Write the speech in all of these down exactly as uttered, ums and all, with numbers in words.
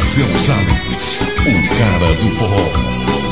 Marcelo Salles, o cara do forró.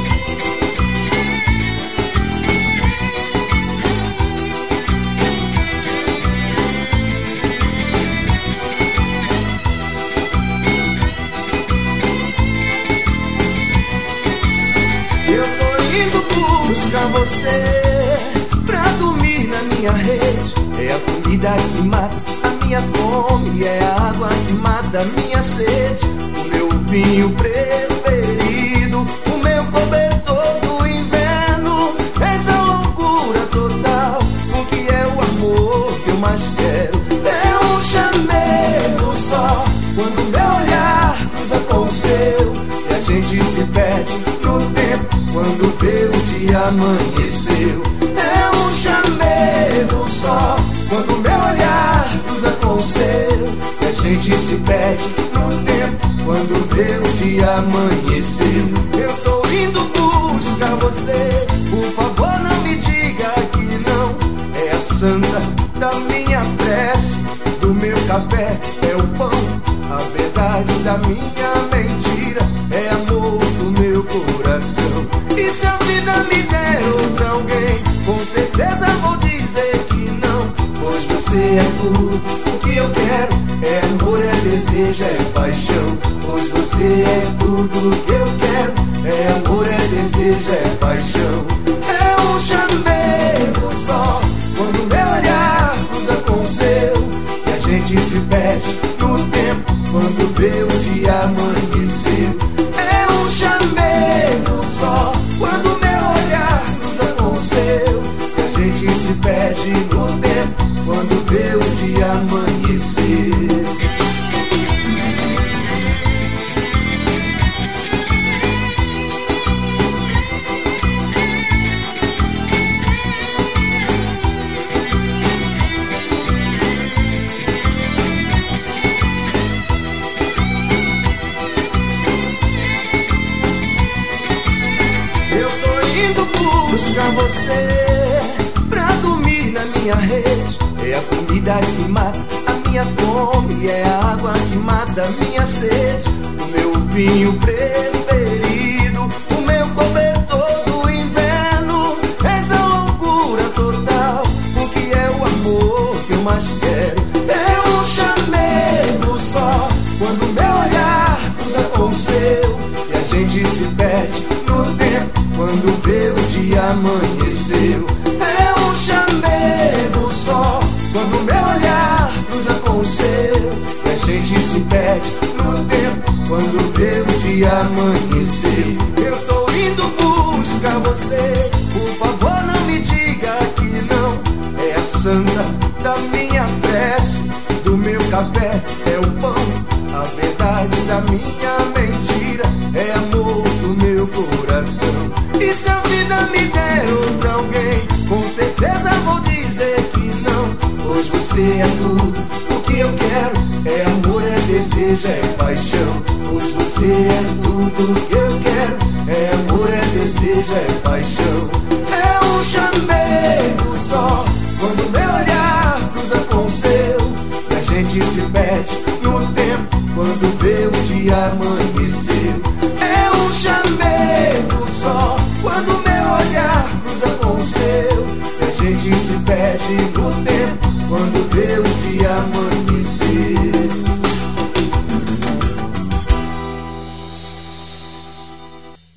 Buscar você pra dormir na minha rede. É a comida que mata a minha fome, é a água que mata a minha sede. O meu vinho preferido, o meu cobertor do inverno. És a loucura total, o que é o amor que eu mais quero. É um chamego só, quando meu olhar cruza com o seu, e a gente se perde no tempo quando vê o dia amanheceu. É um chamego só, quando meu olhar cruza com o seu, e a gente se perde no tempo quando vê o dia amanheceu. Eu tô indo buscar você, por favor não me diga que não. É a santa da minha prece, do meu café é o pão, a verdade da minha mentira, é amor do meu coração. E se a vida me der outra alguém, com certeza vou dizer que não, pois você é tudo o que eu quero. É amor, é desejo, é paixão, pois você é tudo o que eu quero. É amor, é desejo, é paixão. É um chamego só, quando meu olhar cruza com o seu, e a gente se perde no tempo quando vê o dia amanhecer. É um chamego só, quando meu olhar cruza com o seu, e a gente se perde no tempo quando vê o dia amanhecer. Buscar você pra dormir na minha rede. É a comida que mata a minha fome, é a água que mata a minha sede. O meu vinho preferido, o meu cobertor do inverno. És a loucura total, o que é o amor que eu mais quero. É um chamego só, quando meu olhar cruza com o seu, e a gente se perde no tempo quando vê o dia amanheceu. É um chamego só, quando meu olhar cruza com o seu, e a gente se perde no tempo quando vê o dia amanhecer. Eu tô indo buscar você, por favor não me diga que não. É a santa da minha prece, do meu café é o pão, a verdade da minha mentira, é amor do meu coração. E se a vida me der outra alguém, com certeza vou dizer que não, pois você é tudo o que eu quero. É amor, é desejo, é paixão, pois você é tudo o que eu quero. É amor, é desejo, é paixão. É um chamego só, quando meu olhar cruza com o seu, e a gente se perde no tempo quando vê o dia amanhecer. É um chamego só, quando meu olhar cruza com o seu, e a gente se perde no tempo quando vê o dia